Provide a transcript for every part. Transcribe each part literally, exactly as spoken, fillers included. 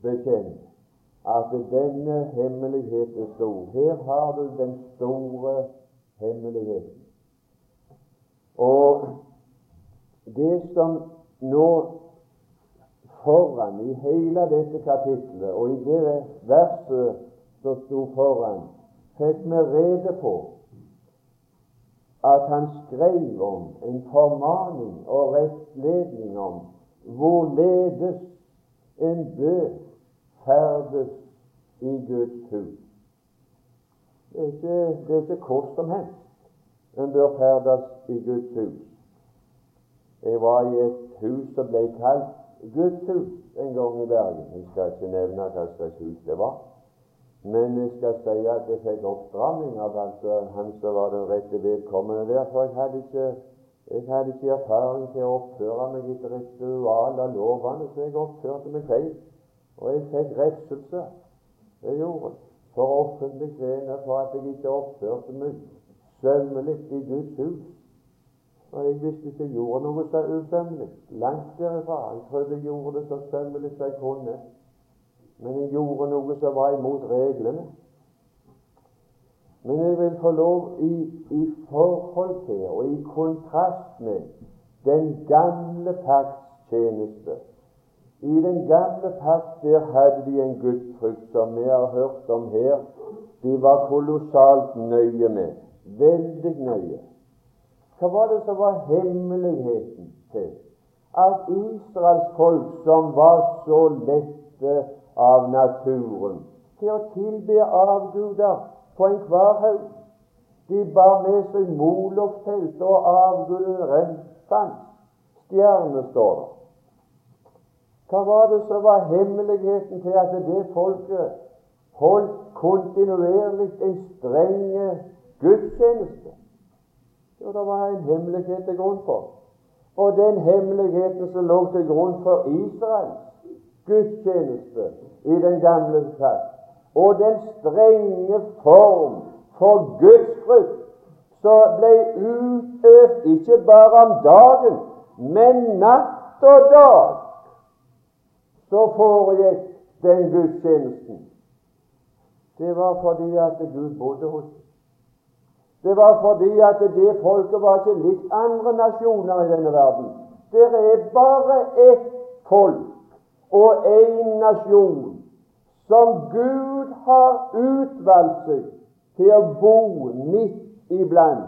bekjenne at denne hemmelighet er stor. Her har du den store hemmeligheten. Og det som nå foran i hele dette kapitlet, og i det verset som sto foran, fikk vi rede på at han skrev om en formaning og rettledning om hvorledes en bør ferdes i Guds hus. Det er ikke, det er ikke hvor som helst en bør ferdes i Guds hus. Jeg var i et hus som ble kalt Guds hus en gang i Bergen. Jeg skal ikke nevne hva slags hus det var, men jeg skal si at jeg fikk oppstramming av altså, han som var den rette vedkommende der, for jeg hadde ikke, jeg hadde ikke erfaring til å oppføre meg etter ritual av lovene, så jeg oppførte meg feil, og jeg fikk refselse. Det gjorde jeg for offentlig scene for at jeg ikke oppførte meg sømmelig i Guds hus. Og jeg visste ikke jeg gjorde noe så usømmelig. Langt derifra. Jeg trodde jeg gjorde det så sømmelig som jeg kunne. Men jeg gjorde noe som var imot reglene. Men jeg vil få lov i, i forhold til og i kontrast med den gamle pakts tjeneste. I den gamle pakt der hadde de en gudsfrykt som vi har hørt om her. De var kolossalt nøye med. Veldig nøye. Hva var det som var hemmeligheten til at Israels folk, som var så lette av naturen til å tilbe avguder på enhver haug, de bar med seg molokstelt og avguden Remphan, stjerne, står det. Hva var det som var hemmeligheten til at det folket holdt kontinuerlig en strenge gudstjeneste? Jo, det var en hemmelighet til grunn for. Og den hemmeligheten som lå til grunn for Israels gudstjeneste i den gamle pakt, og den strenge form for gudsfrykt som ble utøvd ikke bare om dagen, men natt og dag, så foregikk den gudstjenesten. Det var fordi at Gud bodde hos dem. Det var fordi at det folket var ikke likt andre nasjoner i denne verden. Det er bare ett folk og en nasjon som Gud har utvalgt seg til å bo midt iblant.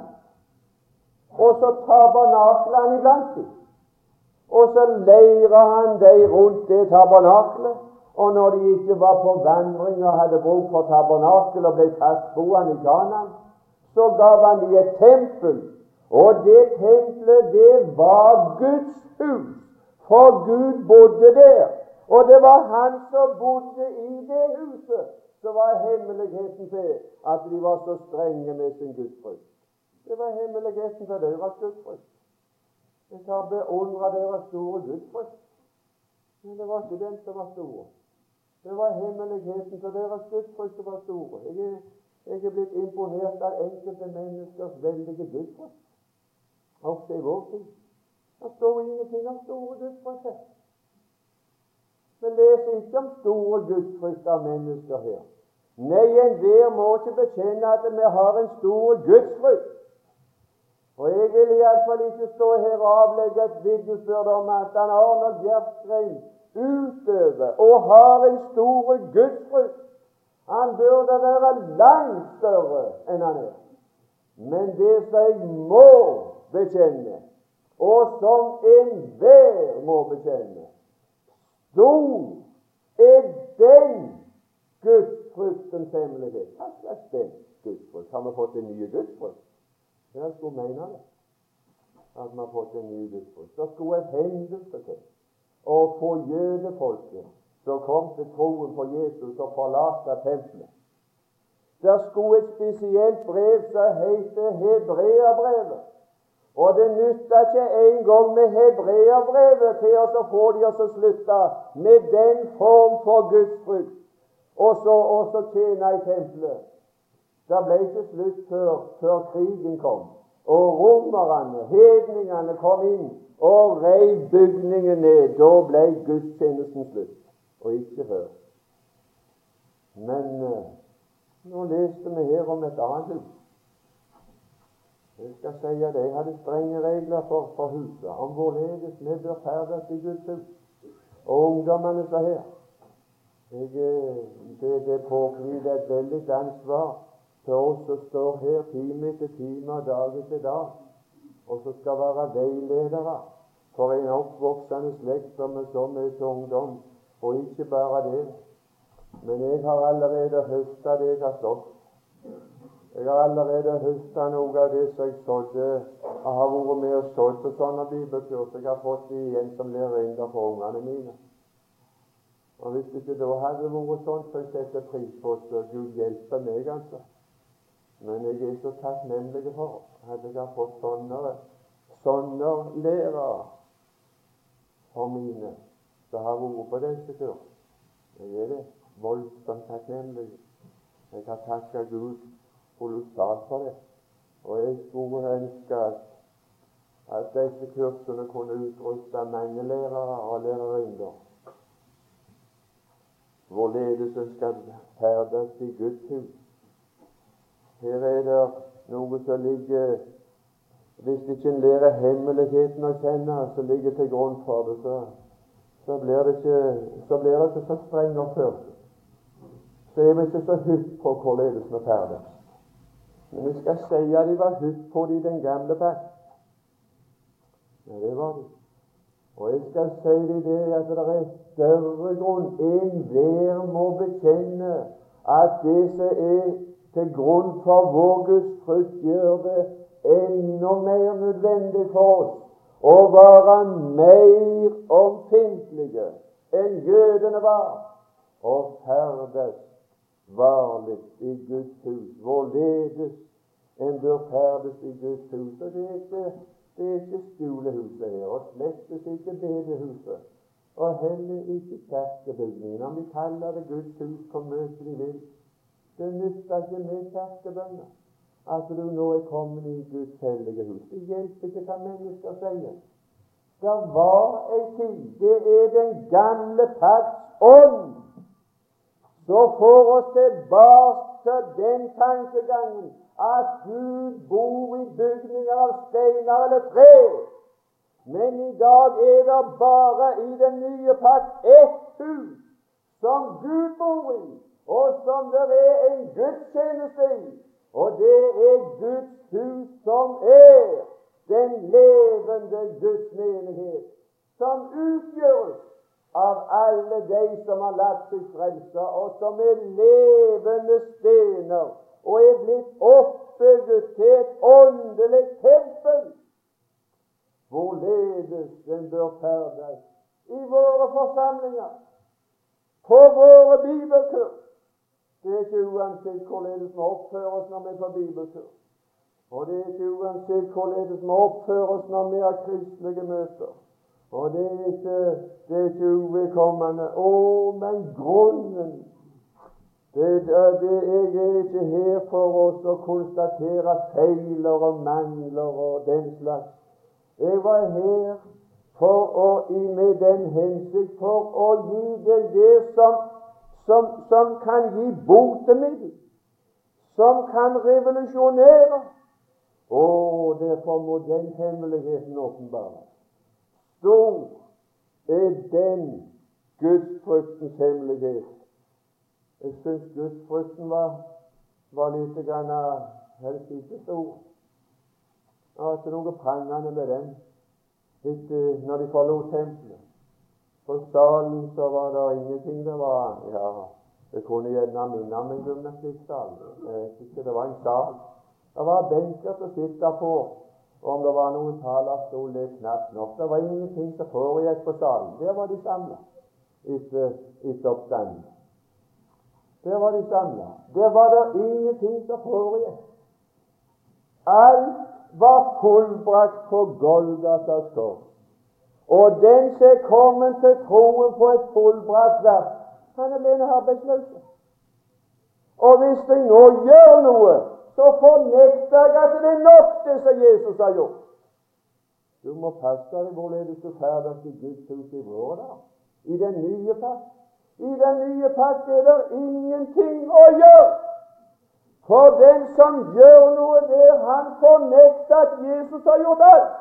Og så tabernakler han iblant dem. Og så leirer han dem rundt det tabernaklet. Og når de ikke var på vandring og hadde bruk for tabernakel og ble fastboende i Kanaan, så gav han dem et tempel, og det tempelet, det var Guds hus, for Gud bodde der, og det var han som bodde i det huset, som var hemmeligheten til at de var så strenge med sin gudsfrykt. Det var hemmeligheten til deres gudsfrykt. Jeg har beundret deres store gudsfrykt, men det var ikke den som var store. Det var hemmeligheten til deres gudsfrykt som var store. Jeg er Jeg er blitt imponert av enkelte menneskers veldige gudsfrykt, også i vår tid. Det står ingenting om store gudsfrykt her. Vi leser ikke om store gudsfrykt av mennesker her. Nei, enhver må ikke bekjenne at vi har en stor gudsfrykt. Og jeg vil i alle fall ikke stå her og avlegge et vitnesbyrd om at han Arnold Bjerkreim utøver og har en stor gudsfrykt. Han burde være langt større enn han er. Men det som jeg må bekjenne, og som enhver må bekjenne, stor er den gudsfryktens hemmelighet. Hva slags den gudsfrykt? Har vi fått en ny gudsfrykt? Jeg skulle mene det, at vi har fått en ny gudsfrykt. Det skulle et hendelse til å få jødefolket som kom til troen på Jesus og forlate tempelet. Der skulle et spesielt brev som heter Hebreabrevet. Og det nytta ikke engang med Hebreabrevet til oss å få de å slutte med den form for gudsfrykt og så, og så tjene i tempelet. Det ble ikke slutt før, før krigen kom, og romerne, hedningene, kom inn og reiv bygningen ned. Da ble gudstjenesten slutt, og ikke før. Men eh, nå leste vi her om et annet hus. Jeg skal si at jeg hadde strenge regler for, for huset, om hvorledes vi bør ferdes i Guds hus. Og ungdommene sa her, jeg, det, det påhviler et veldig ansvar til oss som står her time etter time og dag etter dag, og som skal være veiledere for en oppvoksende slekt som er så mye til ungdom. Og ikke bare det, men jeg har allerede høstet det jeg har sådd. Jeg har allerede høstet noe av det som jeg sådde. Jeg har vært med og sådd på sånne bibelkurs. Jeg har fått det igjen som lærerinner for ungene mine. Og hvis det ikke da hadde vært sånn, så jeg setter pris på, så Gud hjelper meg, altså. Men jeg er så takknemlig for at jeg har fått sånne, sånne lærere for mine, som har vært på disse kurs. Jeg er det voldsomt takknemlig. Jeg har takket Gud kolossalt for det. Og jeg skulle ønske at, at disse kursene kunne utruste mange lærere og lærerinner. Hvorledes en skal ferdes i Guds hus. Her er det noe som ligger, hvis ikke en lærer hemmeligheten å kjenne, som ligger til grunn for det, så, så blir det ikke så, blir det ikke så streng oppførsel. Så er vi ikke så hypp på hvorledes vi ferdes. Men jeg skal si at de var hypp på det i den gamle pakt. Ja, det var de. Og jeg skal si det at det er større grunn. Enhver må bekjenne at det som er til grunn for vår Guds frykt, gjør det enda mer nødvendig for oss å være mer omfintlige enn jødene var, og ferdes varlig i Guds hus. Hvorledes en bør ferdes i Guds hus. Og det er ikke, det er ikke skolehuset her, og slettes ikke bedehuset, og heller ikke kirkebygningen. Om vi kaller det Guds hus, hvor mye de vil. Det nytter ikke med kirkebønner at du nå er kommet i Guds hellige hus. Det hjelper ikke hva mennesker sier. Det var en tid, det er den gamle pakts ånd, så får oss tilbake til den tankegangen at Gud bor i bygninger av steiner eller tre. Men i dag er det bare i den nye pakt ett hus som Gud bor i, og som det er en gudstjeneste i. Og det er Guds hus som er den levende Guds menighet, som utgjøres av alle de som har latt seg frelse, og som er levende stener, og er blitt oppbygget til et åndelig tempel. Hvorledes den bør ferdes i våre forsamlinger, på våre bibelkurs. Det er ikke uansett hvorledes vi oppfører oss når vi er på bibelkurs. Og det er ikke uansett hvorledes vi oppfører oss når vi har kristelige møter. Og det er ikke, det er ikke uvedkommende. Å, men grunnen, det, det, jeg er ikke her for oss å konstatere feiler og mangler og den slags. Jeg var her for å, med den hensikt, for å gi deg det som, som, som kan gi botemiddel, som kan revolusjonere. Og derfor må den hemmeligheten åpenbares. Stor er den Gudsfryktens hemmelighet. Jeg synes Gudsfrykten var, var litt grann helst ikke stor. Det var ikke noe prangende med den. Etter, når de forlot tempelet, på salen så var det ingenting. Det var, ja, jeg kunne gjerne minne om en gymnastikksal. Det var en sal. Det var benker som sitte på, og om det var noen talerstol, det er knapt nok. Det var ingenting som foregikk på salen. Der var de samlet etter, etter oppstanden. Der var de samlet. Der var det ingenting som foregikk. Alt var fullbrakt på Golgatas kors. Og den som er kommet til troen på et fullbrakt verk, han er blitt arbeidsløs. Og hvis de nå gjør noe, så fornekter jeg at det er nok det som Jesus har gjort. Du må passe deg hvorledes du ferdes i Guds hus i våre dag, i den nye pakt. I den nye pakt er det ingenting å gjøre. For den som gjør noe der, han fornekter at Jesus har gjort alt.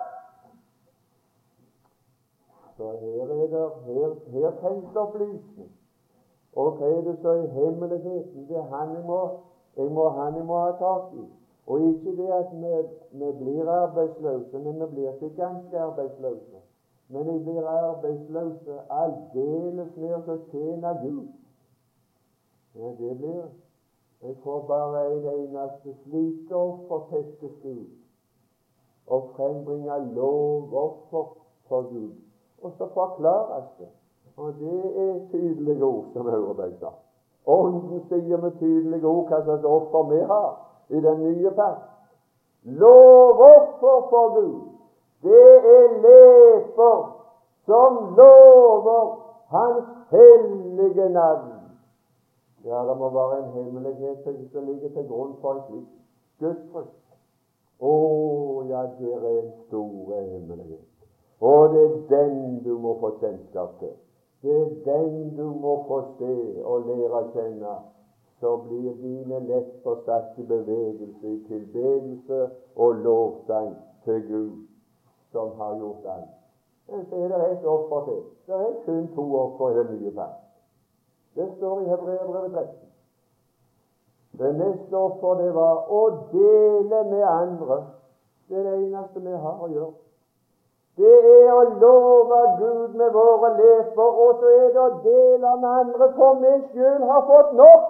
Så her er det her, her trengs opplysning. Og hva er det så i hemmeligheten? Det er han jeg må, jeg må, han jeg må ha tak i. Og ikke det at vi, vi blir arbeidsløse, men vi blir ikke ganske arbeidsløse. Men jeg blir arbeidsløse aldeles ned til å tjene Gud. Ja, det blir det. Jeg får bare en eneste slike offer festes Gud, og frembringe lovoffer for Gud. Og så forklares det. Og det er tydelige ord som Aurebekk sa. Ånden sier med tydelige ord hva slags offer vi har i den nye pakt. Lovoffer for Gud, det er leper som lover Hans hellige navn. Ja, det må være en hemmelighet som ligger til grunn for en slik gudsfrykt. Å, ja, det er en stor hemmelighet. Og det er den du må få kjennskap til. Det er den du må få se og lære å kjenne. Så blir dine lepper satt i bevegelse, i tilbedelse og lovsang til Gud, som har gjort alt. Men så er det et offer til. Det er kun to offer i den nye pakt. Det står i Hebreerbrevet tretten. Det neste offer, det var å dele med andre. Det er det eneste vi har å gjøre. Det er å love Gud med våre leper, og så er det å dele med andre, for vi selv har fått nok.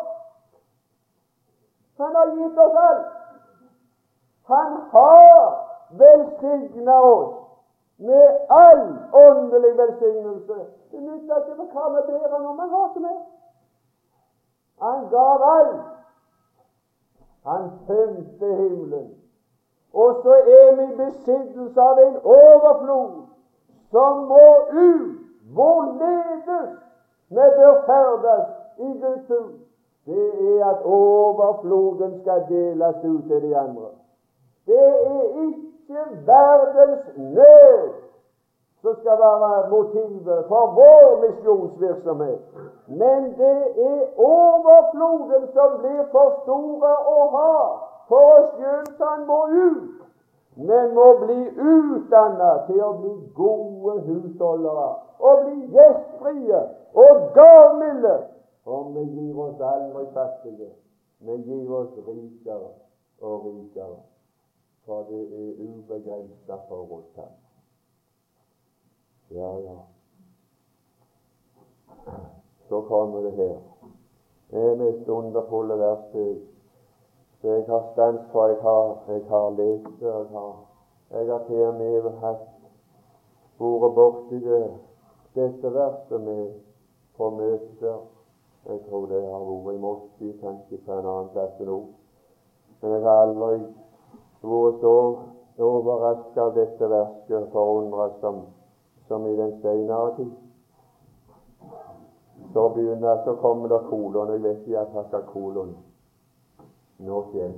Han har gitt oss alt. Han har velsignet oss med all åndelig velsignelse. Det nytter ikke hva vi ber om, han har ikke mer. Han gav alt. Han tømte himmelen. Og så er vi i besittelse av en overflod som må ut, hvorledes vi bør ferdes i Guds hus. Det er at overfloden skal deles ut til de andre. Det er ikke verdens nød som skal være motivet for vår misjonsvirksomhet, men det er overfloden som blir for store å ha for oss selv, så han må ut. Men må bli utdannet til å bli gode husholdere og bli gjestfrie og gavmilde. For vi gir oss aldri fattige, vi gir oss rikere og rikere, for det er ubegrenset for oss her. Ja, ja. Så kommer det her. Det er mest underfulle verset. Så jeg har stans for, jeg har, jeg har lest det, jeg har, jeg har til og med hatt sporet bort i det, dette verset med på møter. Jeg tror det har vært i Moski, kanskje på en annen plass nå. Men jeg har aldri vært så overrasket av dette verset, forundret som, som i den senere tid. Så begynner, så kommer det kolon, jeg vet ikke at jeg skal kolon. Nå kjenn.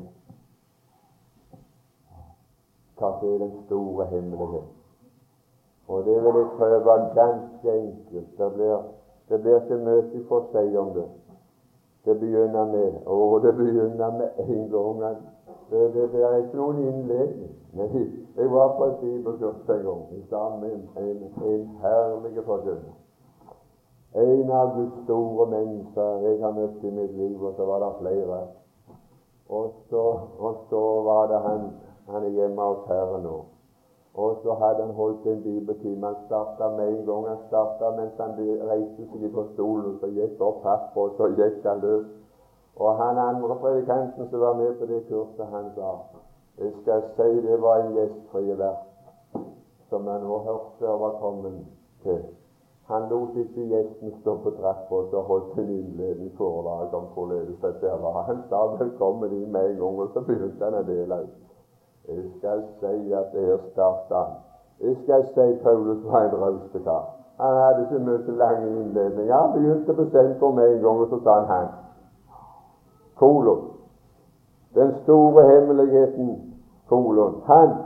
Hva er den store hemmelighet? Og det vil jeg prøve ganske enkelt. Det blir, det blir ikke mye for å si om det. Det begynner med, og det begynner med en gang. Det, det, det er ikke noen innledning. Nei, jeg var på et bibelkurs en gang, sammen med en, en herlig forkynner. En av Guds store mennesker jeg har møtt i mitt liv, og så var det flere. Og så, og så var det han, han er hjemme hos Herren nå. Og så hadde han holdt en bibeltime. Han startet med en gang. Han startet mens han reiste seg på stolen, så gikk opp papp, og så gikk han løs. Og han andre predikanten som var med på det kurset, han sa, jeg skal si det var en gjestfrie vert, som jeg nå hørte og var kommet til. Han lot ikke gjesten stå på trappa, og så holdt en innledning foredrag om hvorledes dette var. Han sa velkommen inn med en gang, og så begynte han å dele ut. Jeg skal si at det her startet han. Jeg skal si Paulus var en rauste kar. Han hadde ikke mye lange innledninger. Han begynte bestemt for meg en gang, og så sa han han. Kolon. Den store hemmeligheten, kolon. Han.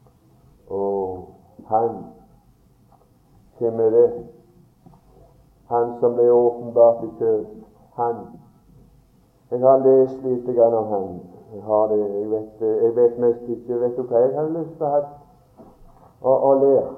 Og han. Hvem er det? Han som ble åpenbart i kjød, han. Jeg har lest litt om han. Jeg har det, jeg vet, jeg vet mest ikke, vet du hva jeg har lyst til å ha å, å lære?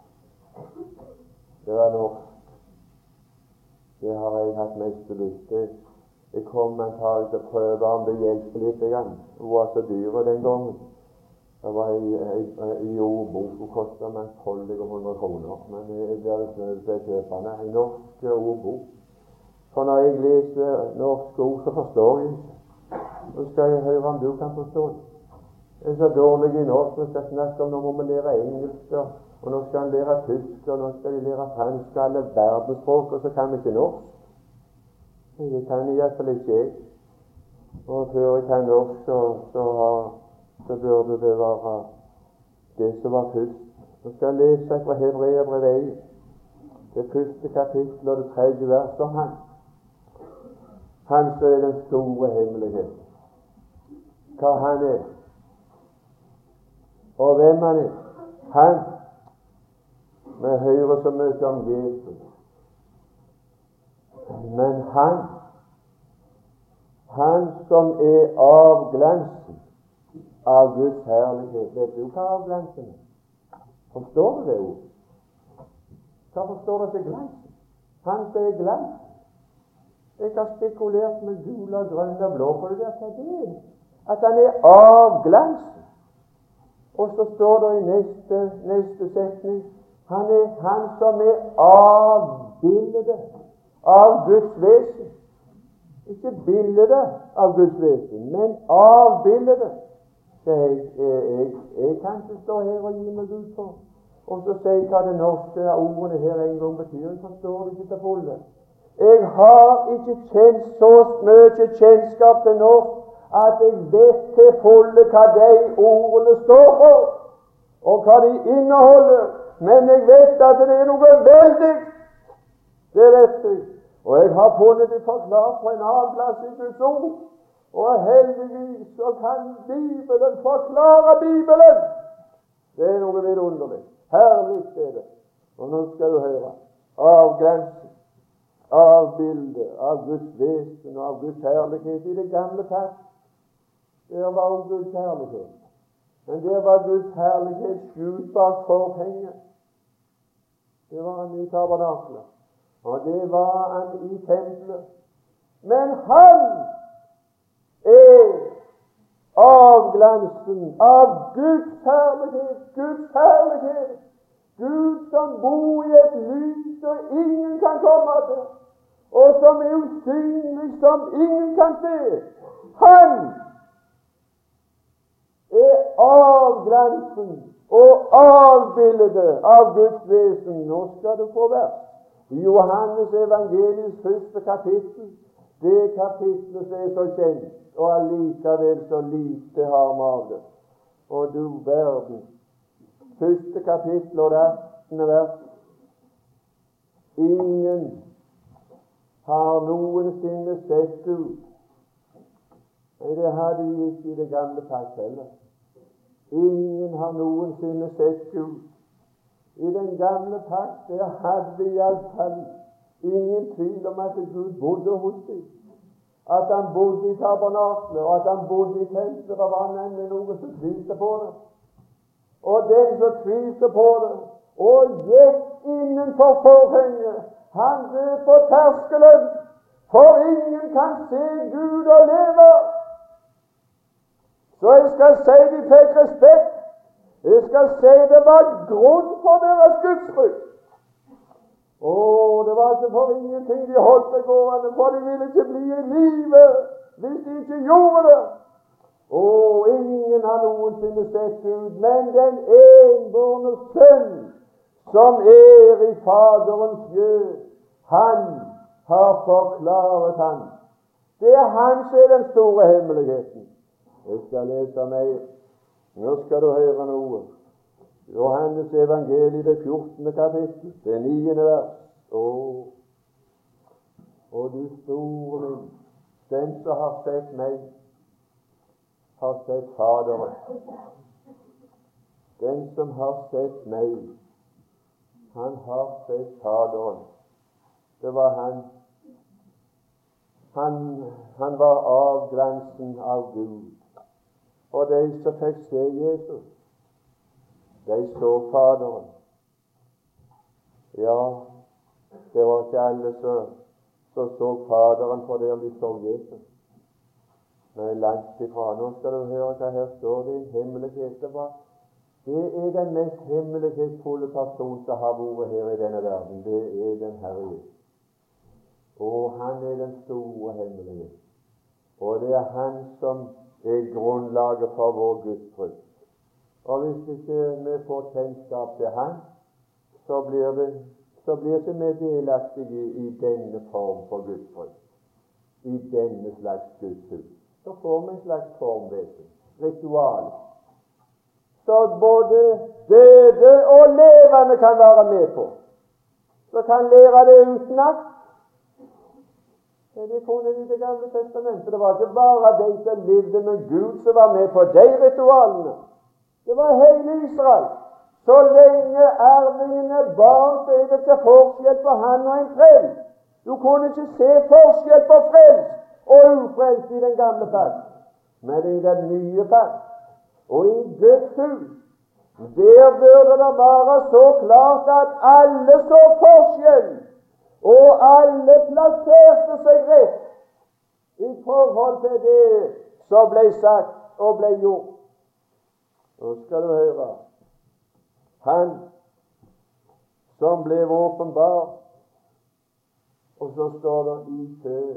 Det var norsk. Det har jeg hatt mest lyst til. Jeg kom antagelig til å prøve om det hjelper litt. Hun var så dyr den gangen. Det var i ordbok. Hun kostet meg tolv hundre kroner. Men jeg blir ikke nødt til å kjøpe den. En norsk ordbok. For når jeg leser norsk ord, så forstår jeg ikke. Så skal jeg høre om du kan forstå det. Jeg er så dårlig i norsk. Vi skal snakke om, nå må vi lære engelsk, og nå skal vi lære tysk, og nå skal vi lære fransk, alle verdensspråk, og så kan vi ikke norsk. Det kan i hvert fall ikke jeg. Og før jeg kan norsk, så, så, så burde det være det som var først. Nå skal jeg lese fra Hebreerbrevet, det første kapittel og det tredje vers om han. Han som er den store hemmelighet. Hva han er, og hvem han er. Han. Vi hører så mye om Jesus. Men han, han som er avglansen av Guds herlighet. Vet du hva avglansen er? Forstår du det ordet? Hva forstår du til glansen? Han som er glansen. Jeg har spekulert med gul og grønn og blå på det der, hva det er. At han er avglansen. Og så står det i neste, neste setning, han er han som er avbildet av Guds vesen. Ikke bildet av Guds vesen, men avbildet. Jeg, jeg, jeg, jeg kan ikke stå her og gi meg ut på og så si hva det norske ordene her en gang betyr. Jeg forstår det ikke til fulle. Jeg har ikke kjent så mye kjennskap til norsk at jeg vet til fulle hva de ordene står for, og hva de inneholder. Men jeg vet at det er noe veldig. Det vet jeg. Og jeg har funnet det forklart på en annen plass i Guds ord. Og heldigvis så kan Bibelen forklare Bibelen. Det er noe vidunderlig. Herlig er det. Og nå skal du høre. Avgrenset, avbildet av Guds vesen og av Guds herlighet i det gamle pakt. Der var jo Guds herlighet. Men der var Guds herlighet skjult bak forhenget. Det var han i tabernaklet. Og det var han i tempelet. Men han er avglansen av Guds herlighet. Guds herlighet. Gud som bor i et lys som ingen kan komme til, og som er usynlig, som ingen kan se. Han er avglansen og avbildet av Guds vesen. Nå skal du få vers. I Johannes evangeliets første kapittel, det kapitlet som er så kjent, og allikevel så lite har vi av det. Og du verden, første kapittel og det attende vers. Ingen har noensinne sett Gud. Nei, det hadde de ikke i det gamle pakt heller. Ingen har noensinne sett Gud. I den gamle pakt der hadde de iallfall ingen tvil om at Gud bodde hos dem. At han bodde i tabernaklet, og at han bodde i tempelet, var han nemlig noe som tvilte på det. Og den som tvilte på det, og gikk innenfor forhenget, han løp på terskelen, for ingen kan se Gud og leve. Så jeg skal si de fikk respekt. Jeg skal si det var grunn for deres gudsfrykt. Og det var ikke for ingenting de holdt det gående, for de ville ikke bli i livet hvis de ikke gjorde det. Og ingen har noensinne sett Gud, men den enbårne sønn som er i Faderens skjød, han har forklaret han. Det er han som er den store hemmeligheten. Jeg skal lese mer. Nå skal du høre noe. Johannes evangeliet, det fjortende kapittel, det niende vers. Å, og du store min, den som har sett meg, har sett Faderen. Den som har sett meg, han har sett Faderen. Det var han. Han, han var avglansen av Gud. Og de som fikk se Jesus, de så Faderen. Ja, det var ikke alle som så, så Faderen for det om de så Jesus. Men langt ifra. Nå skal du høre hva her står det i en hemmelighet. Det var Det er den mest hemmelighetsfulle person som har vært her i denne verden. Det er den Herre Jesus. Og han er den store hemmelighet. Og det er han som er grunnlaget for vår gudsfrykt. Og hvis ikke vi får kjennskap til han, så blir det så blir ikke vi delaktige i, i denne form for gudsfrykt. I denne slags gudshus. Så får vi en slags formvesen. Ritual. Så både døde og levende kan være med på. Så kan lære det utenat. Det kunne de i Det gamle testamentet. Det var ikke bare de som levde med Gud som var med på de ritualene. Det var hele Israel. Så lenge arvingene barn, så er det ikke forskjell på han og en frelst. Du kunne ikke se forskjell på frelst og ufrelst i den gamle pakt. Men i den nye pakt og i Guds hus, der burde det være så klart at alle så forskjell, og alle plasserte seg rett i forhold til det som ble sagt og ble gjort. Nå skal du høre. Han som ble åpenbar, og så står det i kjød.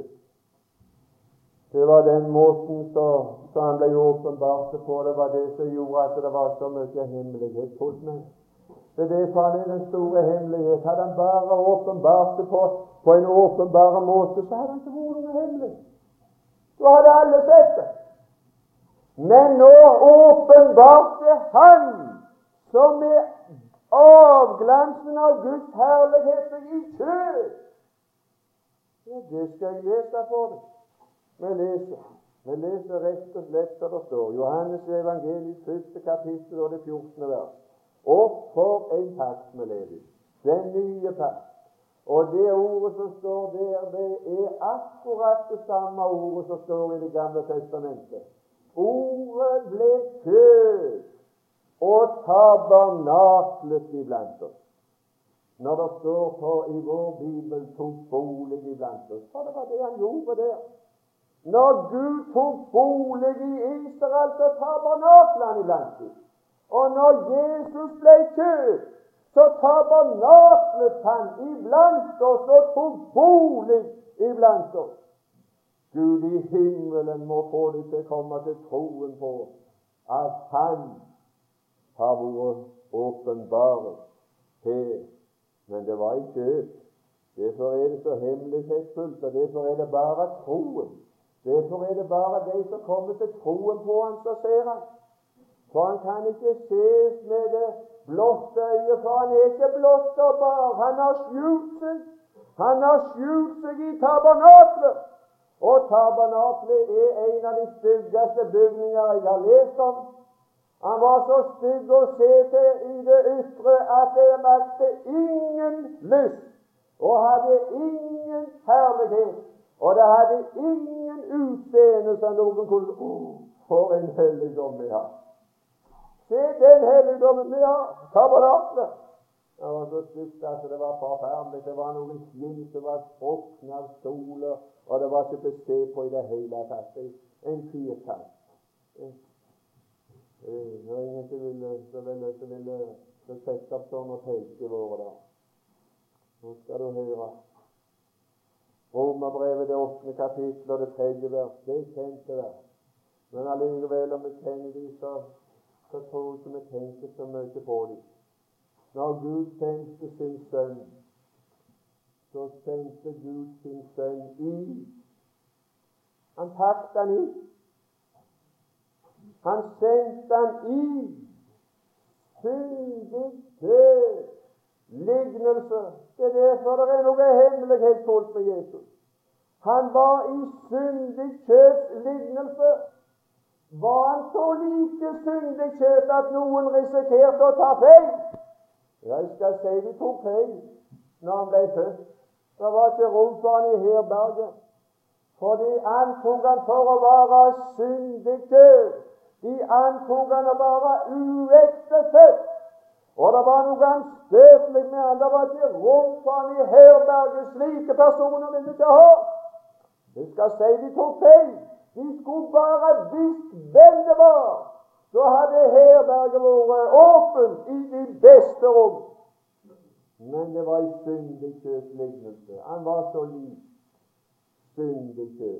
Det var den måten som han ble åpenbart på. Det var det som gjorde at det var så mye hemmelighet hos meg. Det er det for han er den store hemmelighet. Hadde han bare åpenbart det på, på en åpenbar måte, så hadde han ikke vært noe hemmelig. Så hadde alle sett det. Men nå åpenbarte han, som er avglansen av Guds herlighet i kjød. Ja, det skal jeg lese for deg. Vi leser, vi leser rett og slett som det står. Johannes evangeliet, første kapittel og det fjortende vers. Og for en pakt vi lever i. Den nye pakt. Og det ordet som står der, det er akkurat det samme ordet som står i Det gamle testamentet. Ordet ble kjød og tabernaklet iblant oss. Når det står på i vår Bibel tok bolig iblant oss, for det var det han gjorde der. Når Gud tok bolig i Israel, så tabernaklet han iblant oss. Og når Jesus ble kjød, så tabernaklet han iblant oss og tok bolig iblant oss. Gud i himmelen må få deg til å komme til troen på at han har vært åpenbaret her. Men det var i kjød. Derfor er det så hemmelighetsfullt, og derfor er det bare troen. Derfor er det bare de som kommer til troen på han, som ser han. For han kan ikke ses med det blotte øyet, for han er ikke blott og bar. Han har skjult seg. Han har skjult seg i tabernaklet. Og tabernaklet er en av de styggeste bygninger jeg har lest om. Han var så stygg å se til i det ytre at det vakte ingen lyst, og hadde ingen herlighet, og det hadde ingen utseende som noen kunne oh, for en helligdom vi har. Se den helligdommen vi har, tabernaklet. Det var så stygt at det var forferdelig. Det var noen skinn som var sprukne av soler, og det var ikke til å se på i det hele tatt. En firkant. Det var ingen som ville, som ville, som ville som sette opp sånn og telt i våre da. Nå skal du høre. Romerbrevet, det åttende kapittel og det tredje vers. Det er kjente vers. Men allikevel, om vi kjenner de, så, så tror jeg ikke vi tenker så mye på dem. Når Gud sendte sin sønn, så sendte Gud sin sønn i. Han pakte han i. Han sendte han i syndig død, lignelse. Det er derfor det er noe hemmelighetsfullt med Jesus. Han var i syndig kjøds lignelse. Var han så like syndig kjød at noen risikerte å ta feil? Jeg skal si de tok feil når han ble født. Det var ikke rom for han i herberget, for de antok han for å være syndig død. De antok han å være uektefødt. Og det var noe anstøtelig med han. Det var ikke rom for han i herberget. Slike personer ville ikke ha. Det skal si de tok feil. De skulle bare visst hvem det var. Så hadde herberget vært åpent i de beste rom. Men det var i syndig kjøs lignelse. Han var så lik syndig kjøs.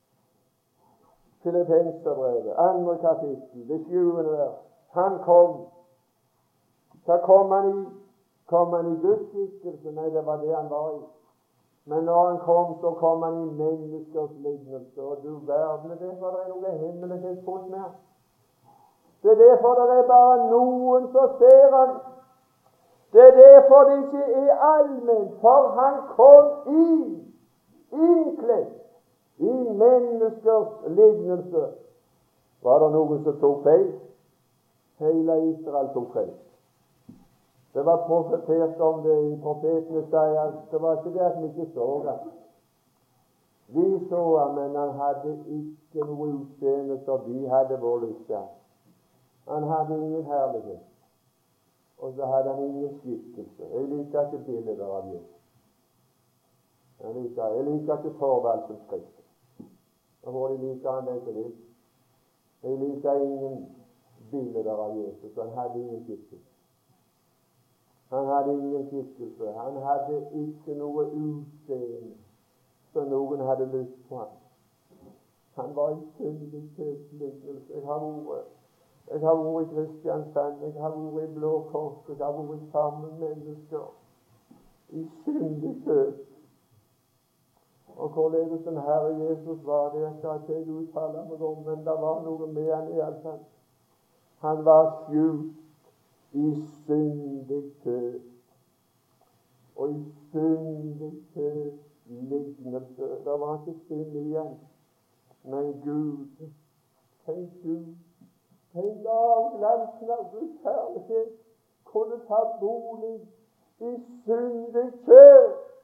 Filippenserbrevet, andre kapittel, det sjuende vers. Han kom. Så kom han i, kom han i Guds skikkelse. Nei, det var det han var i. Men når han kom, så kom han i menneskers lignelse. Og du verden, det er derfor det er noe hemmelighetsfullt med han. Det er derfor det er bare noen som ser han. Det er derfor det ikke er allment, for han kom i, innkledd i menneskers lignelse. Var det noen som tok feil? Hele Israel tok feil. Det var profetert om det i profetene Isaias. Det var ikke det at vi ikke så han. Vi så han, men han hadde ikke noe utseende som vi hadde vår lyst til. Han hadde ingen herlighet. Og så hadde han ingen skikkelse. Jeg liker ikke bilder av Jesus. Jeg liker, jeg liker ikke Thorvaldsens skrift. Og hvor de liker han det ikke litt. Jeg liker ingen bilder av Jesus. Han hadde ingen skikkelse. Han hadde ingen skikkelse. Han hadde ikke noe utseende så noen hadde lyst på ham. Han var i syndig kjødslignelse. Jeg har vært Jeg har vært i Kristiansand, jeg har vært i Blå Kors, jeg har vært sammen med mennesker i syndig kjød. Og hvorledes den Herre Jesus var det, jeg skal ikke uttale meg om, men det var noe med han i alt fall. Han var skjult i syndig kjød, og i syndig kjød lignelse. Det var ikke synd igjen, men Gud, tenk Gud, tenk av glansen av Guds kjærlighet kunne ta bolig i syndig kjød.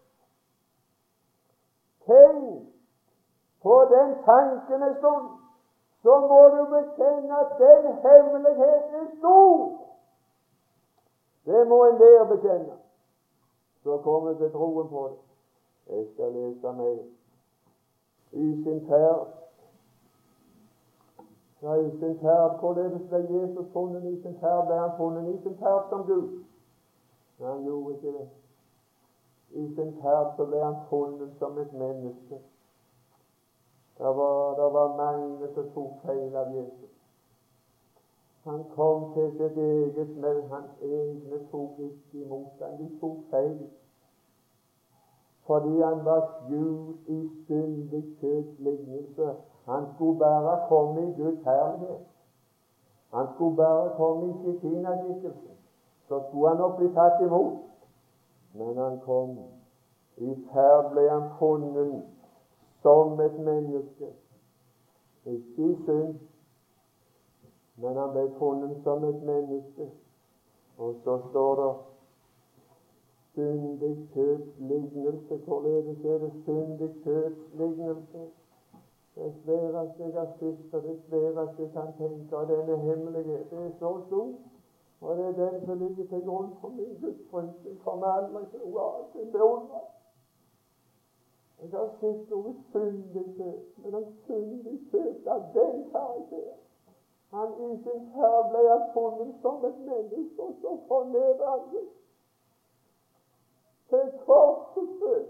Tenk på den tanken en stund, så må du bekjenne at den hemmelighet er stor. Det må en der bekjenne. Så kommer til troen på det. Jeg skal lese meg i sin ferd. Ja, i sin ferd, hvorledes ble Jesus funnet i sin ferd? Ble han funnet i sin ferd som Gud? Men han gjorde ikke det. I sin ferd så ble han funnet som et menneske. Det var, det var mange som tok feil av Jesus. Han kom til sitt eget, men hans egne tok ikke imot ham. De tok feil. Fordi han var skjult i syndig kjøds lignelse. Han skulle bare komme i Guds herlighet. Han skulle bare komme i Shekinah-skikkelsen. Så skulle han nok bli tatt imot. Men han kom. I ferd ble han funnet som et menneske. Ikke i synd, men han ble funnet som et menneske. Og så står det syndig kjøds lignelse. Hvorledes er det syndig kjøds lignelse? Det sværeste jeg har sett, og det sværeste jeg kan tenke, og denne hemmelighet, det er så stor. Og det er den som ligger til grunn for min gudsfrykt. Jeg kommer aldri til noe annet enn beundring. Jeg har sett noe syndig kjød, men en syndig kjød av den karakter. Han i sin ferd ble han funnet som et menneske, og så fornedret han seg til korsets død.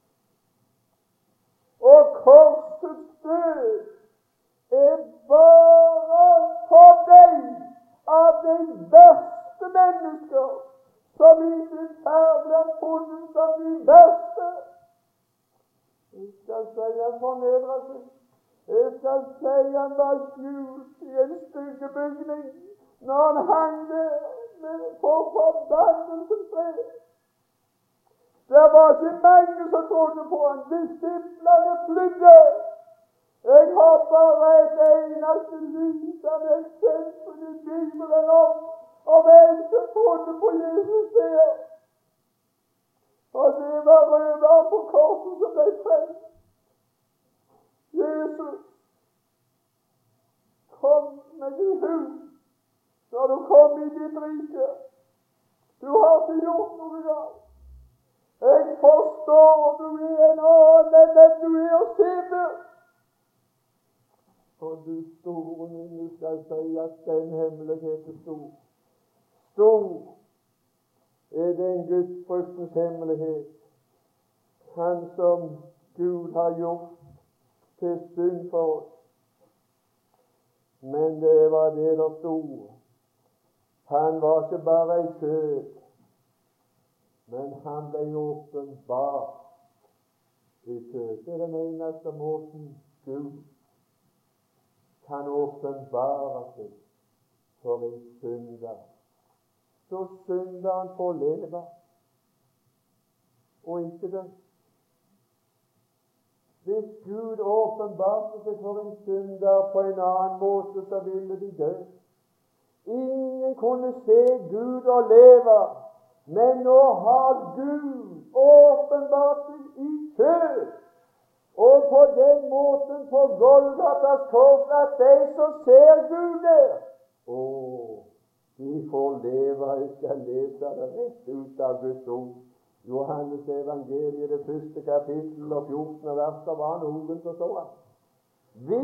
Og korsets død er bare for deg av de verste mennesker som i sin ferd ble funnet som de verste. Jeg skal si han fornedret seg. Jeg skal si han var skjult i en styggebygning når han hang der med for forbannelsens fred. Det var ikke mange som trodde på han. Disiplene flydde. Jeg har bare et eneste lysende eksempel i Bibelen om om en som trodde på Jesus der. Og det var røveren på korset som ble frelst. Jesus, kom meg i hu når du kom i ditt rike. Du har ikke gjort noe galt. Jeg forstår du er en annen enn den du er og sitter. Og du store min, du skal si at den hemmelighet er stor. Stor er den Gudsfryktens hemmelighet. Han som Gud har gjort til synd for oss. Men det var det der stod. Han var ikke bare i kjød, men han ble åpenbart i kjød. Det er den eneste måten Gud kan åpenbare seg for en synder. Så synderen får leve, og ikke dø. Hvis Gud åpenbarte seg for en synder på en annen måte, så ville de dø. Ingen kunne se Gud og leve, men nå har Gud åpenbart seg i kjød. Og på den måten på Golgatas kors at de som ser Gud der, å, de får leve. Jeg skal lese det rett ut av Guds ord. Johannes evangeliet, det første kapittel og fjortende vers, det var noen som så han. Vi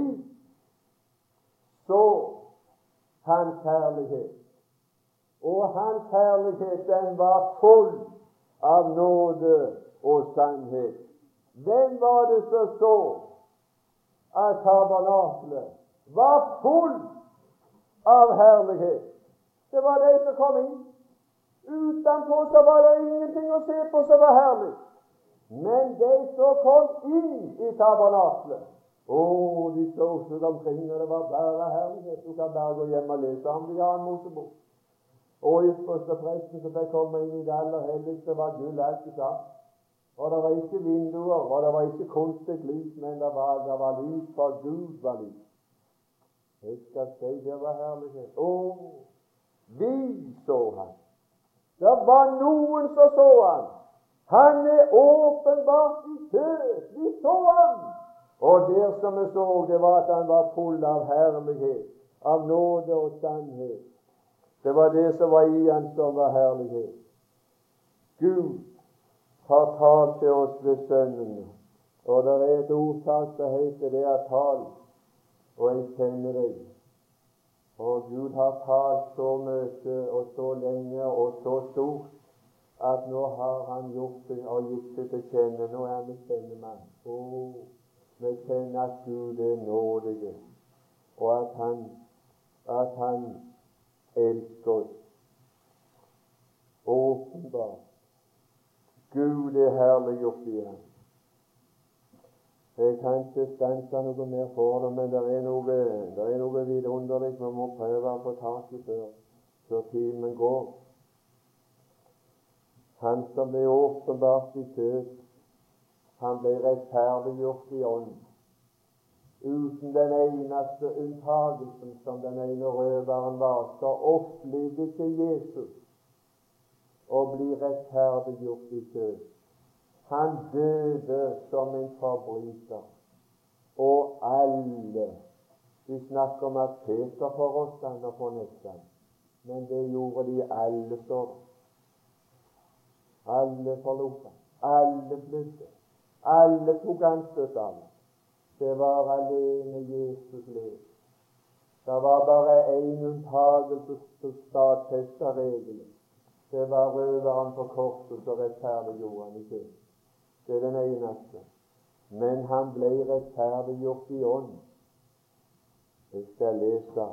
så hans herlighet, og hans herlighet, den var full av nåde og sannhet. Hvem var det som så at tabernaklet var full av herlighet? Det var de som kom inn. Utenpå så var det ingenting å se på som var herlig. Men de som kom inn i tabernaklet, å, de så seg omkring, og det var bare herlighet. Du kan bare gå hjem og lese om det i annen Mosebok. Og ypperste presten som fikk komme inn i det aller helligste, var gull alt i sammen. Og det var ikke vinduer, og det var ikke kunstig lys, men det var, det var lys, for Gud var lys. Jeg skal si det var herlighet. Å, vi så han. Det var noen som så han. Han er åpenbart i kjød. Vi så han. Og det som vi så, det var at han var full av herlighet, av nåde og sannhet. Det var det som var i han som var herlighet. Gud har talt til oss ved Sønnen, og det er et ordtak som heter det er tal, og jeg kjenner deg. Og Gud har talt så mye og så lenge og så stort, at nå har han gjort det og gitt det til kjenne. Nå er vi kjennemann. Å, vi kjenner at Gud er nådig, og at han, at han elsker oss. Åpenbart. Gud er herliggjort i ham. Jeg kan ikke stanse noe mer for det, men det er noe, det er noe vidunderlig vi må prøve å få tak i før, før tiden går. Han som ble åpenbart i kjød, han ble rettferdiggjort i ånd. Uten den eneste unntagelsen som den ene røveren var, så opplevde ikke Jesus og bli rettferdiggjort i kjød. Han døde som en forbryter. Og alle, vi snakker om at Peter forrådte han og fornektet han, men det gjorde de alle, står det. Alle forlot han, alle flydde, alle tok anstøt av ham. Det var alene Jesus levde. Det var bare en unntagelse som stadfestet regelen. Det var røveren på korset som rettferdiggjorde han ikke. Det er den eneste. Men han ble rettferdiggjort i ånd. Jeg skal lese.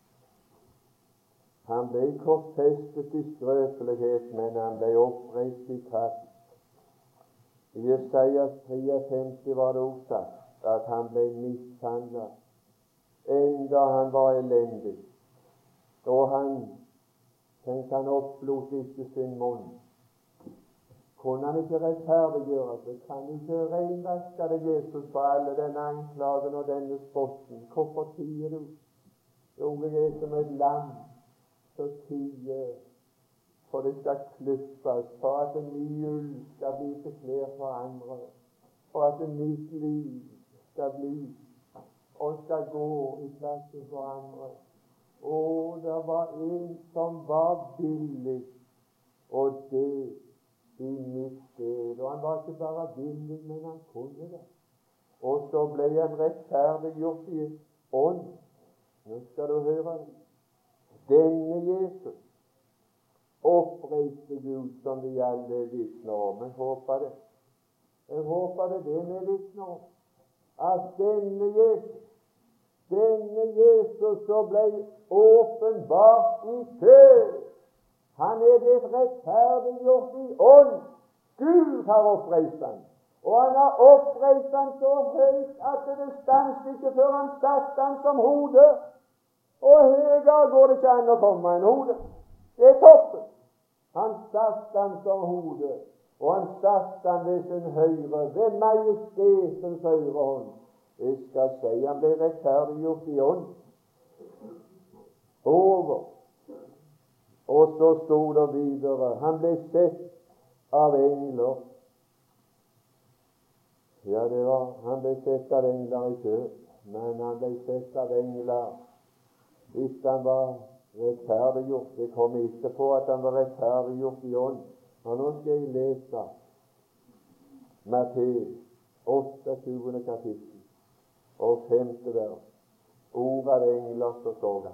Han ble korsfestet i skrøpelighet, men han ble oppreist i kraft. I Jesajas femtitre var det også sagt at han ble mishandlet, enda han var elendig. Og han Tenk, han opplot ikke sin munn. Kunne han ikke rettferdiggjøre seg? Kan ikke renvaske deg, Jesus, for alle denne anklagen og denne spotten? Hvorfor tier du? Jo, jeg er som et lam som tier for det skal klippes, for at ny ull skal bli til klær for andre, for at nytt liv skal bli og skal gå i klassen for andre. Og det var en som var villig å dø i mitt sted, og han var ikke bare villig, men han kunne det. Og så ble han rettferdiggjort i ånd. Nå skal du høre det. Denne Jesus oppreiste Gud, som vi alle vitner om. Jeg håper det. Jeg håper det det vi vitner om. At denne Jesus, denne Jesus som ble åpenbart i kjød, han er blitt rettferdiggjort i ånd. Gud har oppreist han. Og han har oppreist han så høyt at det stanset ikke før han satte han som hode. Og høyere går det ikke an å komme en hode. Det er toppen. Han satte han som hode, og han satte han ved sin høyre, ved majestetens høyre hånd. Jeg skal si han ble rettferdiggjort i ånd. Over. Og så stod det videre. Han ble sett av engler. Ja, det var, han ble sett av engler i kjød, men han ble sett av engler hvis han var rettferdiggjort. Det kom etterpå at han var rettferdiggjort i ånd. Og nå skal jeg lese Matteus otteogtyvende kapittel og femte vers. Ord av engler, så så han.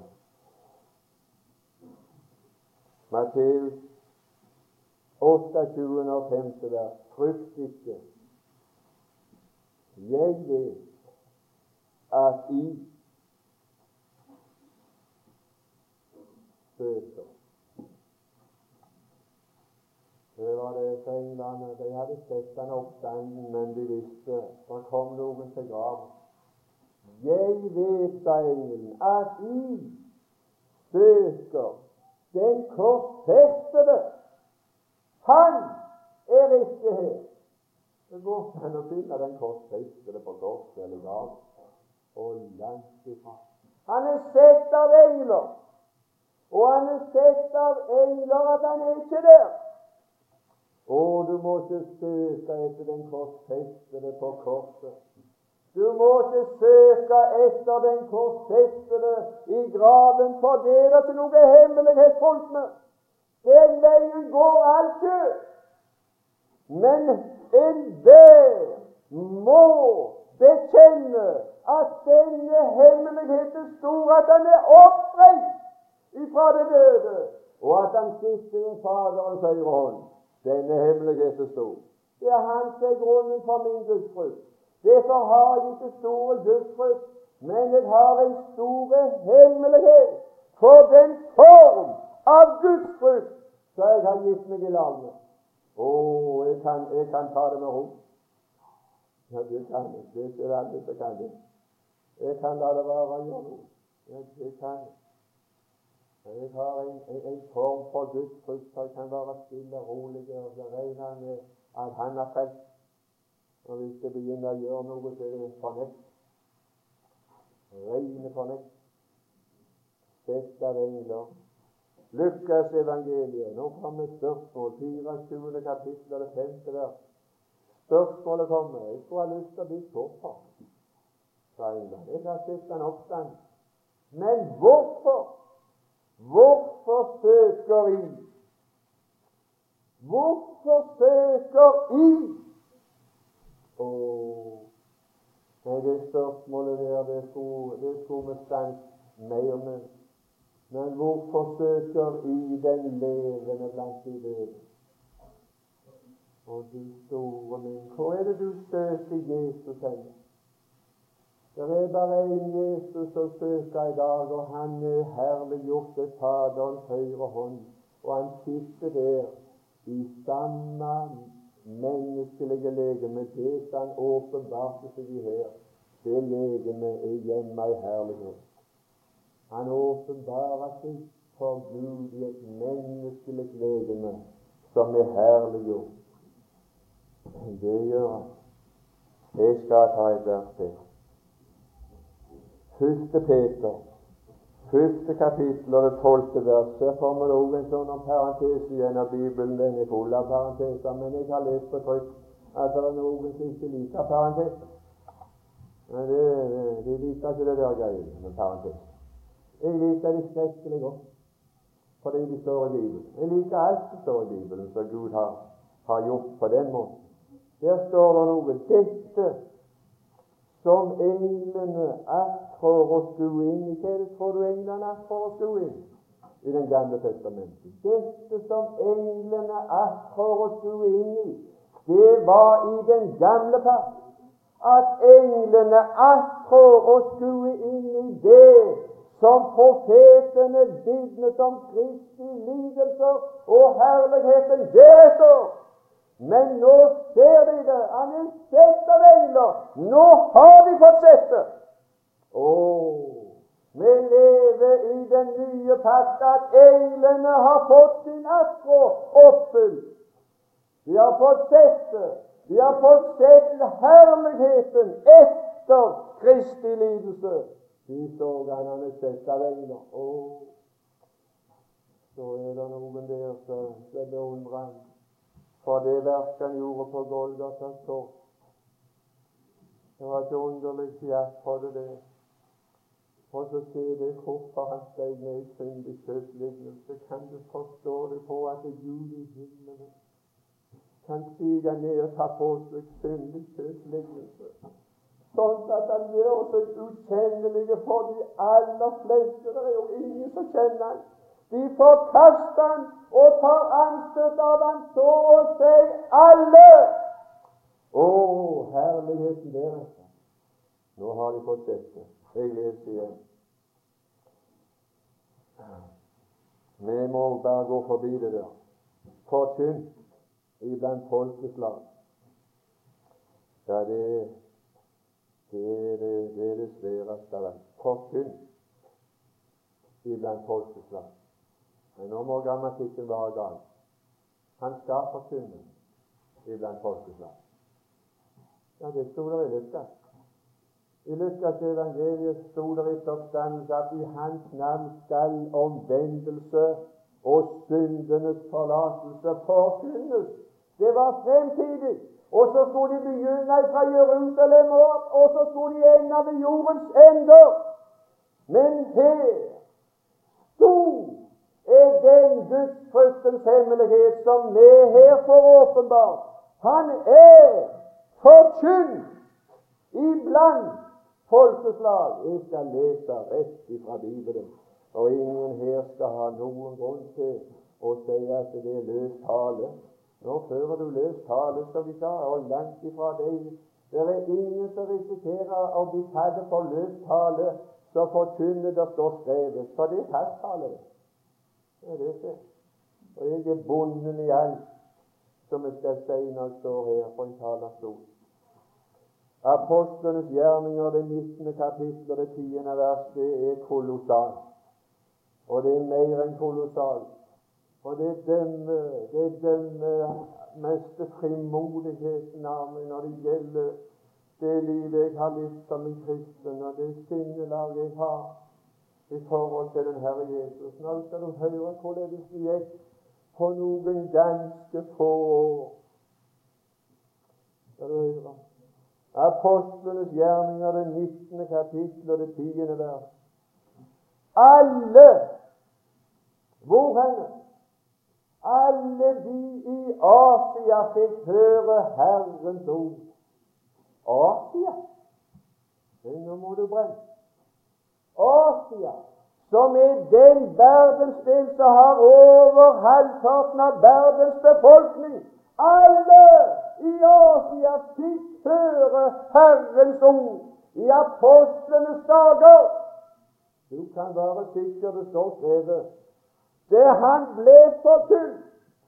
Matteus otteogtyvende og femte vers. Frykt ikke. Jeg vet at I søker. Det var det for englene. De hadde sett den oppstanden, men de visste det kom noen til graven. Jeg vet, sa engelen, at I søker den korsfestede. Han er ikke her. Det går an å finne den korsfestede på korset eller grav, og langt ifra. Han er sett av engler, og han er sett av engler at han er ikke der. Og du må ikke søke etter den korsfestede på korset. Du må ikke søke etter den korsfestede i graven, for det er ikke noe hemmelighet folk med. Den veien går alltid. Men enhver må bekjenne at denne hemmeligheten er stor, at han er oppreist ifra det døde, og at han sitter ved Faderens høyre hånd. Denne hemmeligheten er stor. Det er han som er grunnen for min gudsfrykt. Derfor har jeg ikke store gudsfrykt, men jeg har en store hemmelighet for den form av gudsfrykt som jeg har gitt meg i lag med. Å, jeg kan, jeg kan ta det med ro. Ja, det kan jeg. Det er ikke alle som kan det. Jeg kan la det være å gjøre noe. Ja, det kan jeg. Jeg har en, en, en form for gudsfrykt så jeg kan være stille og rolig og regne med at han er frelst. Og hvis det begynner å gjøre noe, så er det fornekt. Rene fornekt. Sett av engler. Lukas evangeliet. Nå kommer spørsmål. fireogtyvende kapittel og det femte vers. Spørsmålet kommer. Jeg skulle ha lyst til å bli såpass. Sa engler. Jeg har sett en oppstand. Men hvorfor? Hvorfor søker I? Hvorfor søker I? Og nei, det spørsmålet der, det skulle, det skulle vi stanse mer med. Men hvorfor søker I den levende blant de døde? Og du store min, hvor er det du søker Jesus hen? Det er bare en Jesus som søker i dag, og han er herliggjort til Faderens høyre hånd, og han sitter der i samme menneskelige legeme. Det kan åpenbarte seg i her. Det legeme er hjemme i herlighet. Han åpenbarer seg for Gud i et menneskelig legeme som er herliggjort. Det gjør han. Jeg skal ta et vers til. Første Peter, første kapittel og det tolvte verset får vi også en sånn parentes igjen av Bibelen. Den er full av parenteser, men jeg har lest på trykk at det er noen som ikke liker parenteser. Men det, de liker ikke det der greiene med parenteser. Jeg liker det skrekkelig godt, fordi de står i Bibelen. Jeg liker alt som står i Bibelen, som Gud har, har gjort på den måten. Der står det noe. Dette som englene attrår og skue inn i. Hva er det tror du englene attrår og skue inn i den gamle testamentet? Dette som englene attrår og skue inn i, det var i den gamle pakt. At englene attrår og skue inn i det som profetene vitnet om Kristi lidelser og herligheten deretter. Men nå ser de det. Han er sett av engler. Nå har de fått sett det. Åh, vi lever i den nye pakt at englene har fått sin attrå oppfylt. De har fått sett det. De har fått sett herligheten etter Kristi lidelse. De så han han er sett av engler. Åh, så er det noen der som skal beundre ham for det verk han gjorde på Golgata kors. Det var ikke underlig fjert for det der. Og så ser det hvorfor han steg ned i syndig kjødslignelse. Kan du forstå det på at det Gud i himmelen kan stige ned og ta på seg syndig kjødslignelse, sånn at han gjør seg ukjennelige for de aller fleste. Det er jo ingen som kjenner han. De forkaster han og tar anstøt av han, så å si alle. Å, herligheten deres. Nå har de fått dette. Jeg leser igjen. Vi må bare gå forbi det der. Forkynt iblant folkeslag. Ja, det, det, det, det er det sværeste av alt. Forkynt iblant folkeslag. Men nå må grammatikken være gal. Han skal forkynne iblant folkeslag. Ja, det stod der i Lukas. I Lukas evangeliet stod der i oppstandelse at i hans navn skal omvendelse og syndenes forlatelse forkynnes. Det var fremtidig. Og så skulle de begynne fra Jerusalem, og så skulle de ende ved jordens ender. Men her stod er den Guds frystens hemmelighet som vi her får åpenbart. Han er forkynt iblant folkeslag. Jeg skal lese rett ifra Bibelen, og ingen her skal ha noen grunn til å si at det er løs tale. Nå fører du løs tale, skal vi ta, og langt ifra deg. Det er ingen som risikerer å bli tatt for løs tale, så forkynner det står skrevet, for det er fast tale. Det er det ikke. Og jeg er bonden i alt som jeg skal si når jeg står her på en talerstol. Apostlenes gjerninger, det nittende kapittel og det tiende vers, det er kolossalt. Og det er mer enn kolossalt. Og det dømmer, det dømmer mest frimodigheten av meg når det gjelder det livet jeg har litt som en kristen, og det sinnelag jeg har i forhold til den Herre Jesus. Nå skal du høre hvordan det gikk på noen ganske få år. Skal du høre? Apostlenes gjerninger, det nittende kapittel og det tiende vers. Alle, hvor henne? Alle de i Asia fikk høre Herrens ord. Asia? Nå må du brenne. Asia, som er den verdensdel som har over halvparten av verdens befolkning. Alle i Asia fikk høre Herrens ord i apostlenes dager. Du kan være sikker det står skrevet. Det han ble forkynt,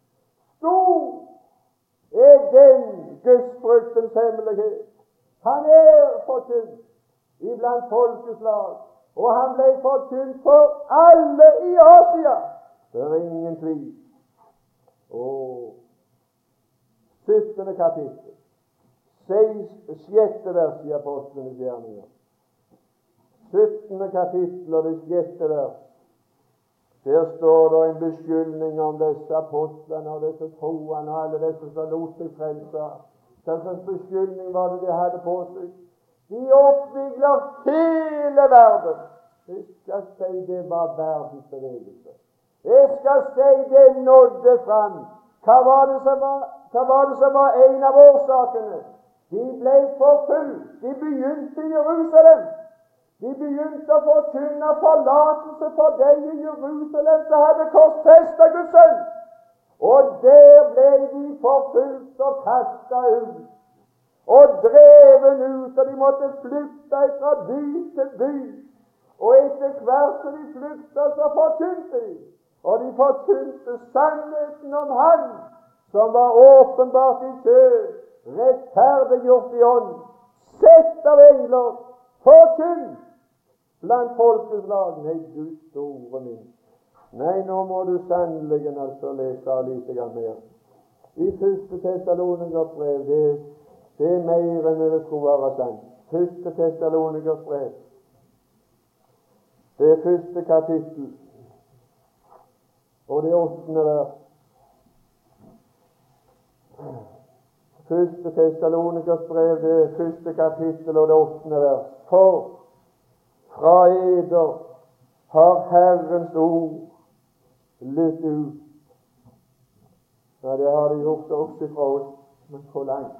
stor er den gudsfryktens hemmelighet. Han er forkynt iblant folkeslag, og han ble forkynt for alle i Asia. Det er ingen tvil. Og syttende kapittel, sjette vers i apostlenes gjerninger. syttende kapittel og det sjette vers. Der står det en beskyldning om disse apostlene og disse troende og alle disse som lot seg frelse. Hva slags beskyldning var det de hadde på seg? De oppvigler hele verden. Jeg skal si det var verdensbevegelse. Jeg skal si det nådde fram. Hva var det som var, hva var, det som var en av årsakene? De ble forfulgt. De begynte i Jerusalem. De begynte å forkynne forlatelse for deg i Jerusalem som hadde korsfestet Guds sønn. Og der ble de forfulgt og kastet ut. Og dreven ut, og de måtte flykte fra by til by. Og etter hvert som de flykta, så forkynte de. Og de forkynte sannheten om Han som var åpenbart i kjød, rettferdiggjort i ånd, sett av engler, forkynt blant folkeslag. Nei, du store min. Nei, nå må du sannelig altså lese litt mer. I første Tessaloniker brev, det, det er mer enn det skulle være sant. Første Tessaloniker brev, det er første kapittel, og det åttende vers. Første Tessalonikers brev, det er første kapittel og det åttende vers. For fra eder har Herrens ord lytt ut. Ja, det har de gjort også fra oss, men hvor langt?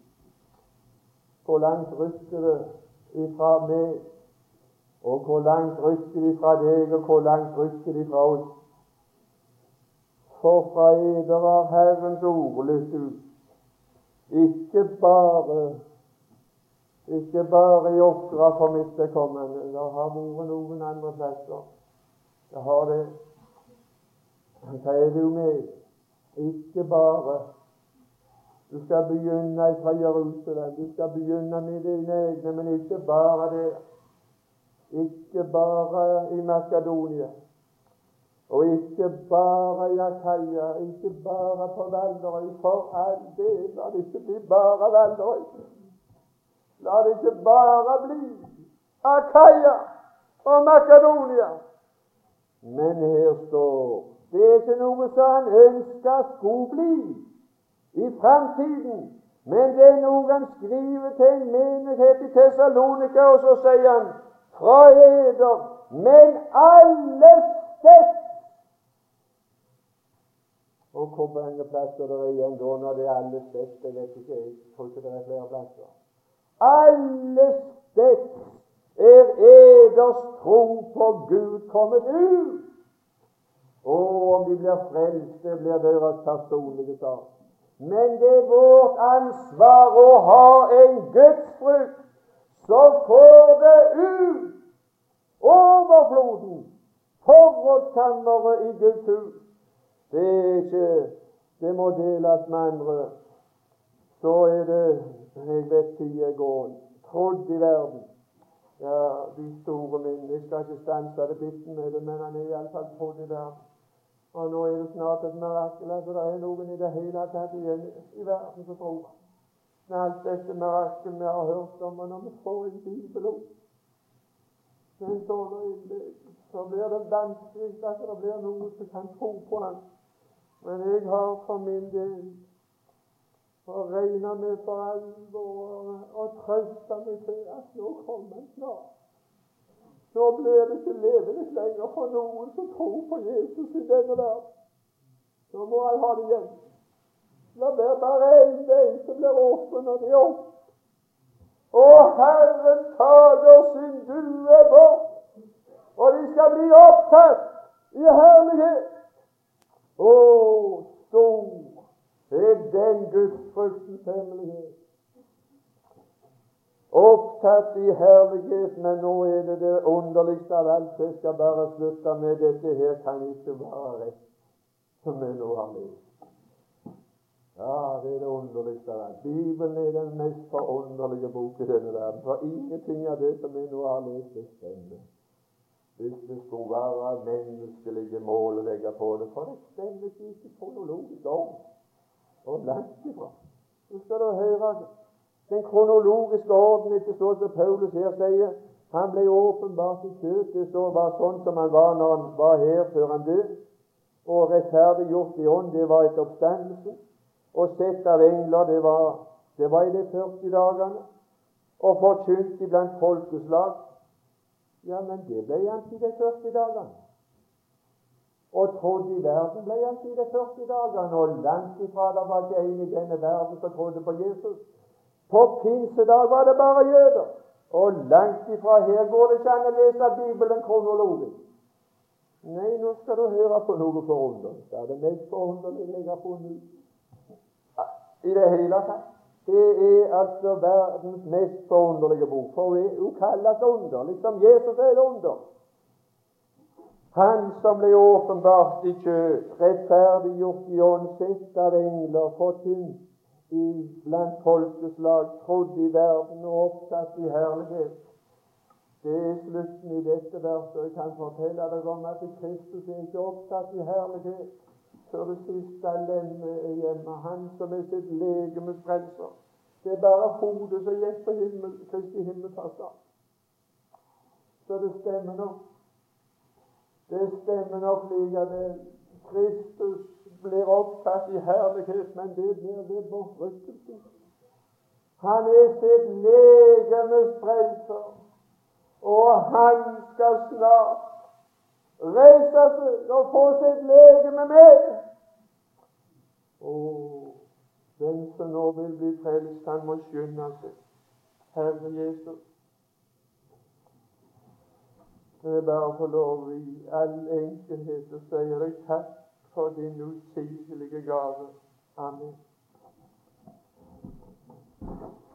Hvor langt rykker det ifra meg? Og hvor langt rykker de fra deg, og hvor langt rykker de fra oss? For fra eder har Herrens ord lytt ut. Ikke bare ikke bare i Åkra for mitt vedkommende. Det har vært noen andre plasser. Det har det. Hva er du med? Ikke bare. Du skal begynne fra Jerusalem. Du skal begynne med dine egne, men ikke bare det. Ikke bare i Makedonia. Og ikke bare i Akaia, ikke bare på Valderøy, for all del, la det ikke bli bare Valderøy. La det ikke bare bli Akaia og Makedonia. Men her står, det er ikke noe som han ønsker skulle bli i fremtiden, men det er noe han skriver til en menighet i Tessalonika, og så sier han, fra eder, men alle sett. Og hvor mange plasser det er igjen da når det er alle stett, det vet ikke jeg, tror ikke det er flere plasser. Alle stett er eders tro på Gud kommet ut. Og om de blir frelst, det blir deres personlige sak. Men det er vårt ansvar å ha en gudsfrykt, så får det ut overfloden, forrådskammeret i Guds hus. Det er ikke, det må deles med andre. Så er det, jeg vet tida går, trodd i verden. Ja, de store min, jeg skal ikke stanse det bitten med det, men han er i alle fall trodd i verden. Og nå er det snart et mirakel, altså det er noen i det hele tatt igjen i verden som tror. Med alt dette mirakel vi har hørt om, og når vi får en bibelord, men så, så blir det vanskelig, at det blir noen som kan tro på den. Men jeg har for min del å regne med for alvor og trøste meg til at nå kommer han snart. Nå blir det ikke levende lenger for noen som tror på Jesus i denne verden. Nå må han ha det igjen. Det blir bare en vei som blir åpen, og det er opp. Og Herren tager sin due bort, og de skal bli opptatt i herlighet. Å, stor er den gudsfryktens hemmelighet. Opptatt i herlighet, men nå er det det underligste av alt. Jeg skal bare slutte med dette her, kan ikke være rett, som vi nå har lest. Ja, det er det underligste av alt. Bibelen er den mest forunderlige bok i denne verden, for ingenting av det som vi nå har lest, det stemmer. Hvis det skulle være menneskelige mål å legge på det, for det stemmer ikke kronologisk om, og langt ifra. Så skal du høre den kronologiske orden etter så som Paulus her sier, Han ble åpenbart i kjøtt. Det så var sånn som han var når han var her før han døde. Og rettferdiggjort i ånd, det var et oppstandelse. Og sett av engler, det var, det var i de førti dagene. Og forkynt iblant folkeslag. Ja, men det ble han i de førti dagene. Og trodd i verden ble han i de førti dagene. Og langt ifra det var ikke en i denne verden som trodde på Jesus. På pinsedag var det bare jøder. Og langt ifra her går det ikke an å lese Bibelen kronologisk. Nei, nå skal du høre på noe forunderlig. Det er det mest forunderlige jeg har funnet i det hele tatt. Det er altså verdens mest forunderlige bok. For hun kalles under, liksom Jesus er et under. Han som ble åpenbart i kjøtt, rettferdiggjort i ånd, sett av engler, forkynt i blant folkeslag, trodd i verden og opptatt i herlighet. Det er slutten i dette verset. Jeg kan fortelle deg om at Kristus er ikke opptatt i herlighet før det siste lemmet er hjemme. Han som er sitt legemes frelser. Det er bare hodet som gikk på himmel, Kristi himmelfartsdag. Så det stemmer nok. Det stemmer nok likevel. Kristus blir opptatt i herlighet, men det blir ved bortrykkelsen. Han er sitt legemes frelser, og han skal snart reise seg og få sitt legeme med. Og den som nå vil bli frelst, han må skynde seg. Herre Jesus, det er bare for lov i all enkelhet å si deg takk for din usigelige gave. Amen.